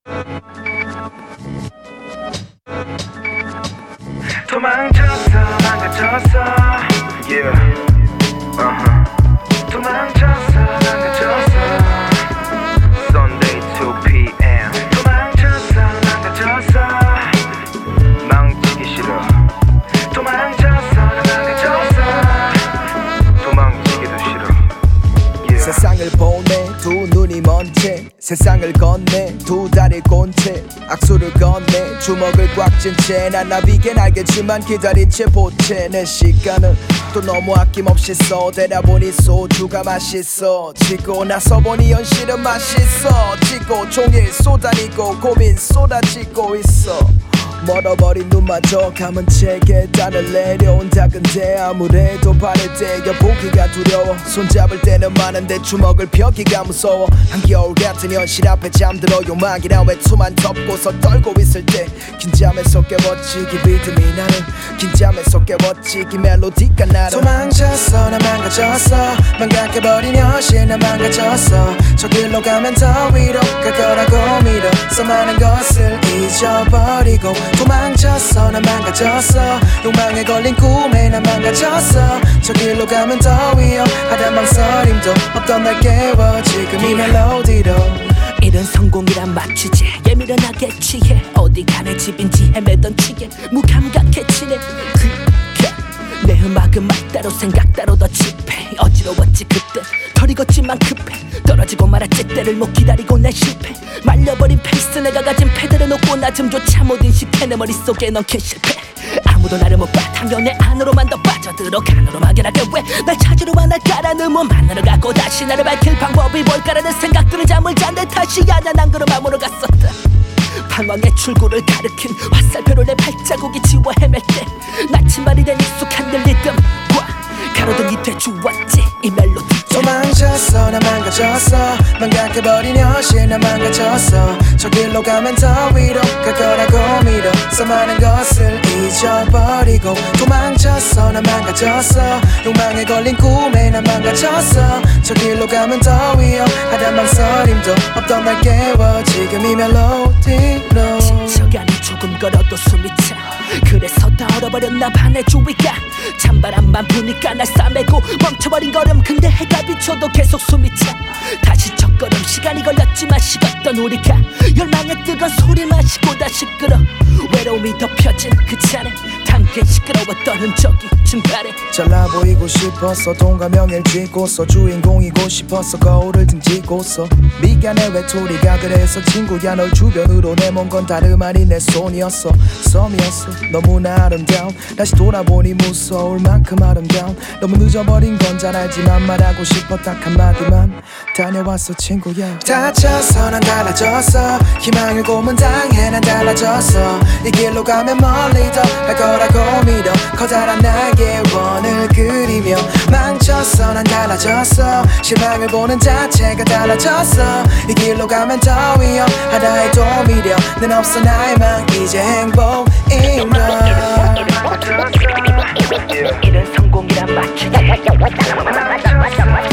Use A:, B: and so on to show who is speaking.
A: 도망쳤어 망가졌어 yeah 도망쳤어 망가졌어 Sunday 2pm 도망쳤어 망가졌어 망치기 싫어 도망쳤어 망가졌어 도망치기도 싫어 yeah.
B: 세상을 보내 두 눈이 먼 채 세상을 건네 두 다리를 꼰 채 악수를 건네 주먹을 꽉 쥔 채 난 나비겐 알겠지만 기다린 채 보채 내 시간은 또 너무 아낌없이 써 대다보니 소주가 맛있어 지고 나서 보니 현실은 맛있어 지고 종일 쏟아니고 고민 쏟아지고 있어 멀어버린 눈마저 감은 채 계단을 내려온다근데 아무래도 발을 떼겨 보기가 두려워 손잡을 때는 많은데 주먹을 펴기가 무서워 한겨울 같은 현실 앞에 잠들어 욕망이란 외투만 덮고서 떨고 있을 때 긴장에서 깨워지기 리듬이 나는 긴장에서 깨워지기 멜로디가 나는 도망쳤어 난 망가졌어 망각해버린 현실 난 망가졌어 저 길로 가면 더 위로 갈 거라고 믿어 수많은 것을 잊어버리고 도망쳤어 난 망가졌어 욕망에 걸린 꿈에 난 망가졌어 저 길로 가면 더 위험하단 망설임도 없던 날 깨워 지금 이 멜로디로
C: 이런 성공이란 마취제 예민하게 취해 어디 가는 집인지 헤매던 취해 무감각해지네 내 음악은 말 따로 생각 따로 더 짚해 어지러웠지 그때 덜 익었지만 급해 떨어지고 말았지 때를 못 기다리고 내 실패 말려버린 페이스 내가 가진 패들을 놓고 낮음조차 못 인식해 내 머릿속에 넣게 실패 아무도 나를 못 봐 당연히 안으로만 더 빠져들어 간으로 막연하게 왜 날 찾으러 와 날 깔아놓으면 만나러 가고 다시 나를 밝힐 방법이 뭘까라는 생각들은 잠을 잔 내 탓이 아냐 난 그런 마음으로 갔었다 방황의 출구를 가리킨 화살표로 내 발자국이 지워 헤맬 때 나침반이 된 익숙한 내 리듬과 가로등이 돼주었지 이 멜로디
B: 도망쳤어 난 망가졌어 망각해버린 현실 난 망가졌어 저 길로 가면 더 위로 갈 거라고 믿어 수많은 것을 잊어버리고 도망쳤어 난 망가졌어 욕망에 걸린 꿈에 난 망가졌어 저 길로 가면 더 위험하단 망설임도 없던 날 깨워 지금 이 멜로디로
C: 지쳐가니 조금 걸어도 숨이 차 그래서 다 얼어버렸나 봐 내 주위가 찬바람만 부니까 날 싸매고 멈춰버린 걸음 근데 해가 비춰도 계속 숨이 차 다시 첫걸음 시간이 걸렸지만 식었던 우리가 열망의 뜨거운 소리 마시고 다시 끌어 외로움이 덮여진 그 잔에 담긴 시끄러웠던 흔적이 증발해
B: 잘나 보이고 싶었어 돈과 명예를 쥐고서 주인공이고 싶었어 거울을 등지고서 미간의 외톨이가 그래서 친구야 널 주변으로 내몬 건 다름 아닌 내 손이었어 썸이었어 너무나 아름다운 다시 돌아보니 무서울 만큼 아름다운 너무 늦어버린 건 잘 알지만 말하고 싶어 딱 한마디만 다녀왔어 친구야 다쳐서 난 달라졌어 희망을 고문 당해 난 달라졌어 이 길로 가면 멀리 더 갈 거라고 믿어 커다란 나의 원을 그리며 망쳤어 난 달라졌어 실망을 보는 자체가 달라졌어 이 길로 가면 더 위험하다 해도 미련 는 없어 나의 망 이제 행복인걸
C: 이런 성공이란 마취제